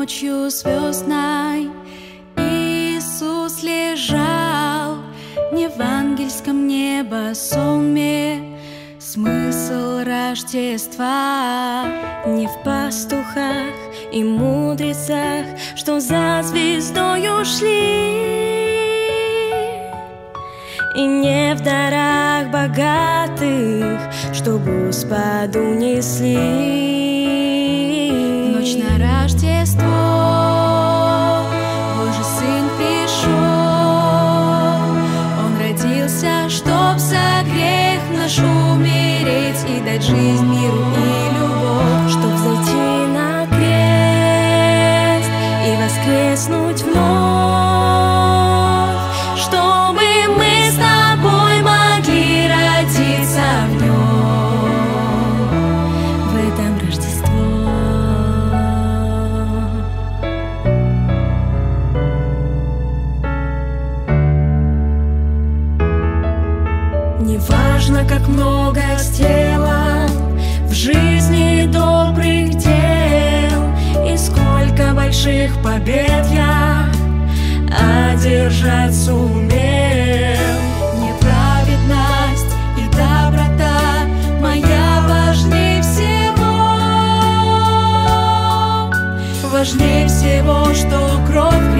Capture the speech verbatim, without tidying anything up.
ночью звездной Иисус лежал не в ангельском небосоме. Смысл Рождества не в пастухах и мудрецах, что за звездою шли, и не в дарах богатых, что Господу несли. В ночь на Рождество Божий Сын пришел. Он родился, чтоб за грех наш умереть и дать жизнь миру и любовь, чтоб взойти на крест и воскреснуть вновь, чтобы мы с тобой могли родиться в нем, в этом Рождество. Неважно, как много сделал в жизни добрых дел, и сколько больших побед я одержать сумел. Неправедность и доброта моя важнее всего, Важнее всего, что кровь